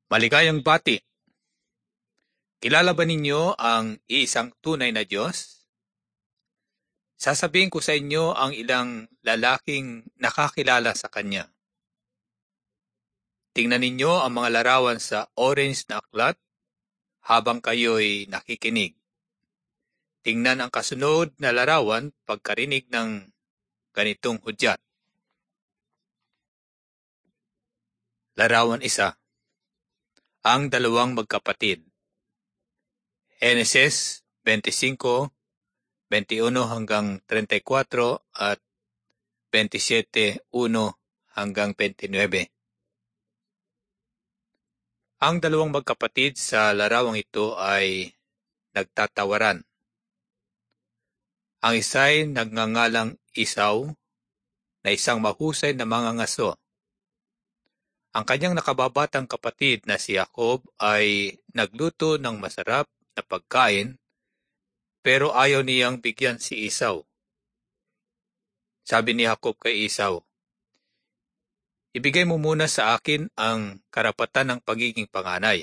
Maligayang bati. Kilala ba ninyo ang iisang tunay na Diyos? Sasabihin ko sa inyo ang ilang lalaking nakakilala sa Kanya. Tingnan ninyo ang mga larawan sa orange na aklat habang kayo'y nakikinig. Tingnan ang kasunod na larawan pagkarinig ng ganitong hudyat. Larawan 1. Ang dalawang magkapatid. Genesis 25:21 hanggang 34 at 27:1 hanggang 29. Ang dalawang magkapatid sa larawang ito ay nagtatawaran. Ang isa'y nagngangalang Isaw na isang mahusay na mangangaso. Ang kanyang nakababatang kapatid na si Jacob ay nagluto ng masarap na pagkain pero ayaw niyang bigyan si Isaw. Sabi ni Jacob kay Isaw, "Ibigay mo muna sa akin ang karapatan ng pagiging panganay."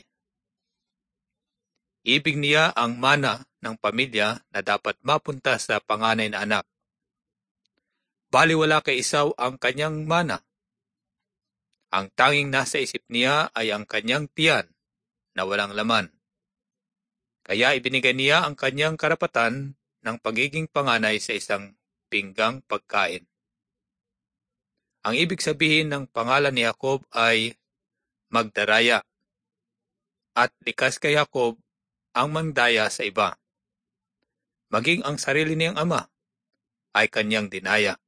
Ibig niya ang mana ng pamilya na dapat mapunta sa panganay na anak. Baliwala kay Isaw ang kanyang mana. Ang tanging nasa isip niya ay ang kanyang tiyan na walang laman. Kaya ibinigay niya ang kanyang karapatan ng pagiging panganay sa isang pinggang pagkain. Ang ibig sabihin ng pangalan ni Jacob ay magdaraya. At likas kay Jacob ang mandaya sa iba. Maging ang sarili niyang ama ay kanyang dinaya.